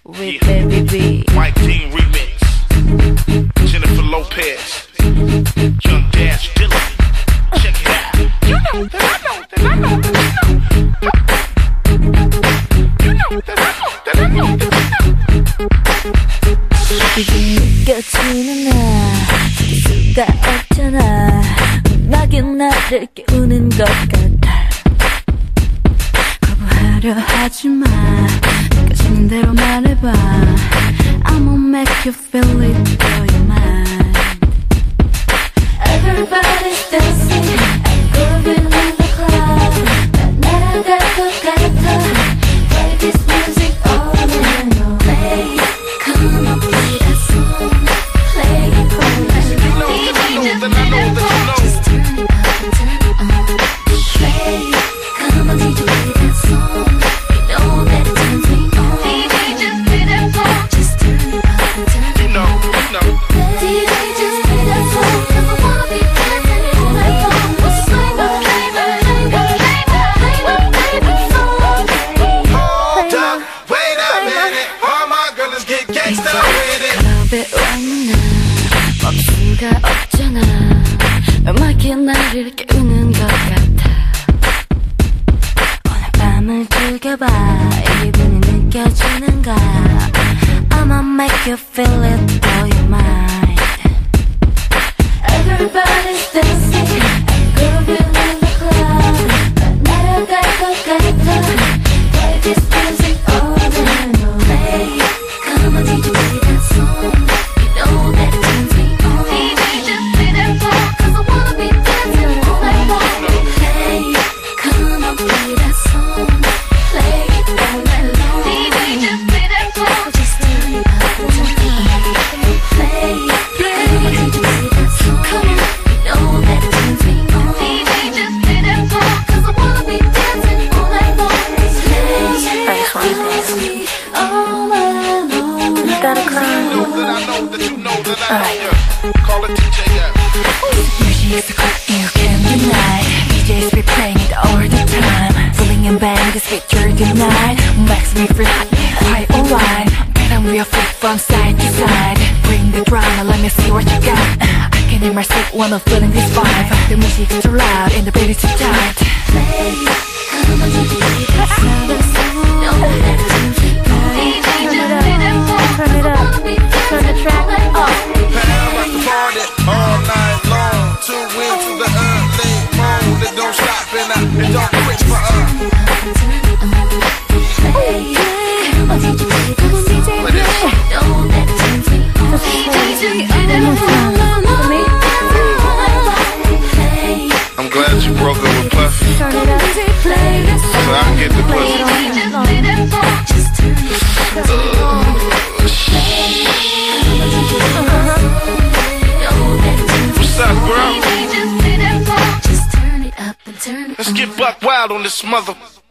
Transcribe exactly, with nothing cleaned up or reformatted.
with Baby B. Mike Dean remix. Jennifer Lopez. Young Dash Dylan. Check it out. You know that I know that I know that I know. You know that I know that I know that I know. 지금 느껴지는 나 수가 없잖아. 음악은 나를 깨우는 것 같아. 거부하려 하지마. 느껴지는 대로 말해봐. I'ma make you feel it for your mind. Everybody's dancing and grooving in the club. 난 날아갈 것 같아. Play this music all night long. Play it, come on, play that song. Play it all night long. You know that I know that I know that you know. Just turn it up and turn it on. Play it, come on, D J, play that song. You know that it turns me on. D J, just play that song. Just turn it up and turn it on. You know, you know. D J, just play that song. 'Cause I wanna be dancing all night long. Play the, play the, play the, play the, play the song. Hold up, wait a minute. All my girls get gangsta with it. 클럽에 왔나 멈수가 없잖아. 음악이 나를 깨우는 것 같아. 오늘 밤을 즐겨봐. 이 기분이 느껴지는가. I'ma make you feel it for your mind. Everybody's dancing and grooving in the club. 난 날아갈 것 같아. Play this music all night long. Play it, come on D J, play that song. You know that it turns me on. D J, just play that song. 'Cause I wanna be dancing all night long. Play it, come on, play that song. Play it all night long. D J, just play that song. Just turn it up and turn it on. Play it, play it, D J, play that song. Come on, you know that it turns me on. D J, just play that song. 'Cause I wanna be dancing all night long. Play it, I just wanna dance all night long. You gotta cry. You know that I know that you know that I know. Yeah. Call it D J out. Music's a cut you can't deny. D Js be playing it all the time. Pulling and bang this beat during the night. Makes me feel hot, quite alright. Better we are flip from side to side. Bring the drama, let me see what you got. I can hear myself when I'm feeling this vibe. The music's too loud and the beat is too tight. Play it, come on, D J, play that song. Know that it turns me on. D J, just play that song. Turn it up, turn the track up. Pam at the party all night long. Two wins to the early morning. It don't stop and I, it don't quit for us. I'm glad you broke up with Puffy, so I can get the pussy. What's up, bro? Let's get buck wild on this mother.